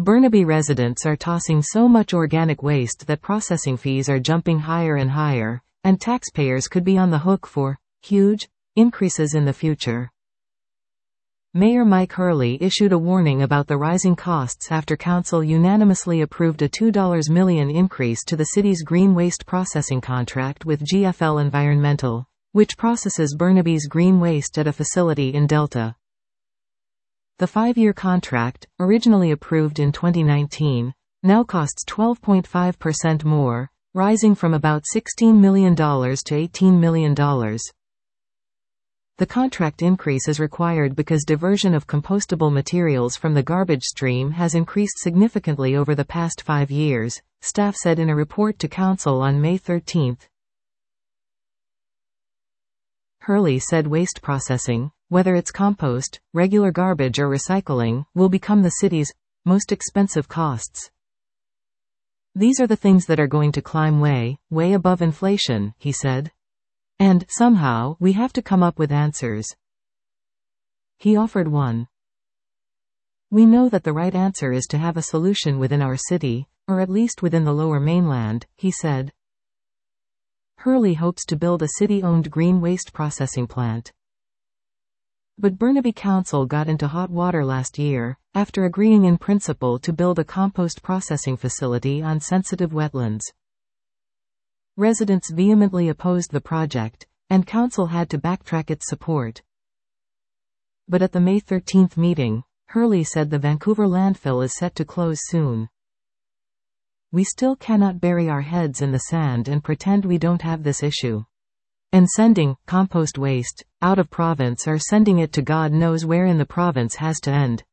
Burnaby residents are tossing so much organic waste that processing fees are jumping higher and higher, and taxpayers could be on the hook for huge increases in the future. Mayor Mike Hurley issued a warning about the rising costs after council unanimously approved a $2 million increase to the city's green waste processing contract with GFL Environmental, which processes Burnaby's green waste at a facility in Delta. The 5-year contract, originally approved in 2019, now costs 12.5% more, rising from about $16 million to $18 million. The contract increase is required because diversion of compostable materials from the garbage stream has increased significantly over the past 5 years, staff said in a report to council on May 13. Hurley said waste processing, whether it's compost, regular garbage or recycling, will become the city's most expensive costs. These are the things that are going to climb way above inflation, he said. And, somehow, we have to come up with answers. He offered one. We know that the right answer is to have a solution within our city, or at least within the Lower Mainland, he said. Hurley hopes to build a city-owned green waste processing plant. But Burnaby Council got into hot water last year, after agreeing in principle to build a compost processing facility on sensitive wetlands. Residents vehemently opposed the project, and council had to backtrack its support. But at the May 13 meeting, Hurley said the Vancouver landfill is set to close soon. We still cannot bury our heads in the sand and pretend we don't have this issue. And sending compost waste out of province or sending it to God knows where in the province has to end.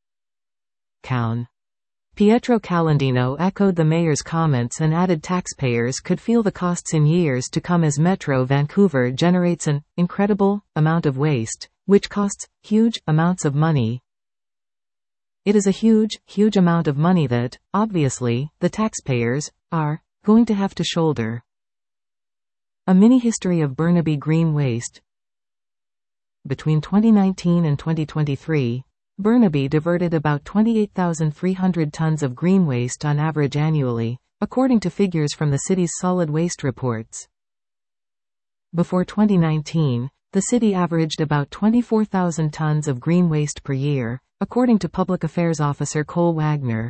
Count. Pietro Calandino echoed the mayor's comments and added taxpayers could feel the costs in years to come as Metro Vancouver generates an incredible amount of waste, which costs huge amounts of money. It is a huge amount of money that, obviously, the taxpayers are going to have to shoulder. A mini-history of Burnaby green waste. Between 2019 and 2023, Burnaby diverted about 28,300 tons of green waste on average annually, according to figures from the city's solid waste reports. Before 2019, the city averaged about 24,000 tons of green waste per year, according to Public Affairs Officer Cole Wagner.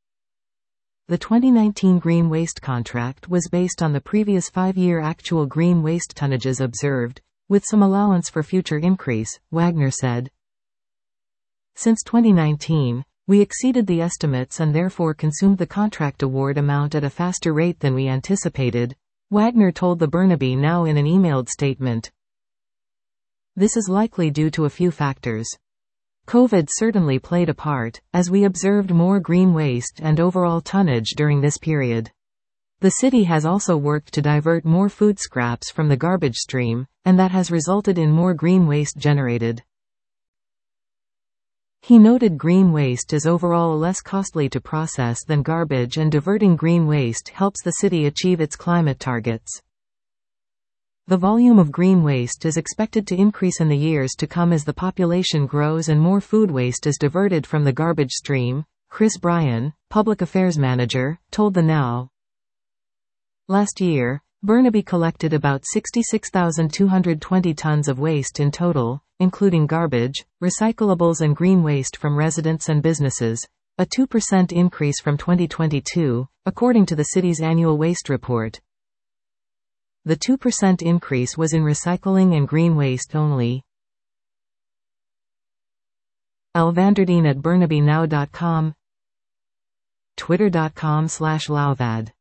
The 2019 green waste contract was based on the previous 5-year actual green waste tonnages observed, with some allowance for future increase, Wagner said. Since 2019, we exceeded the estimates and therefore consumed the contract award amount at a faster rate than we anticipated, Wagner told the Burnaby Now in an emailed statement. This is likely due to a few factors. COVID certainly played a part, as we observed more green waste and overall tonnage during this period. The city has also worked to divert more food scraps from the garbage stream, and that has resulted in more green waste generated. He noted green waste is overall less costly to process than garbage, and diverting green waste helps the city achieve its climate targets. The volume of green waste is expected to increase in the years to come as the population grows and more food waste is diverted from the garbage stream, Chris Bryan, Public Affairs Manager, told the Now. Last year, Burnaby collected about 66,220 tons of waste in total, including garbage, recyclables and green waste from residents and businesses, a 2% increase from 2022, according to the city's annual waste report. The 2% increase was in recycling and green waste only. Elvanderdine at BurnabyNow.com, Twitter.com/Lauvad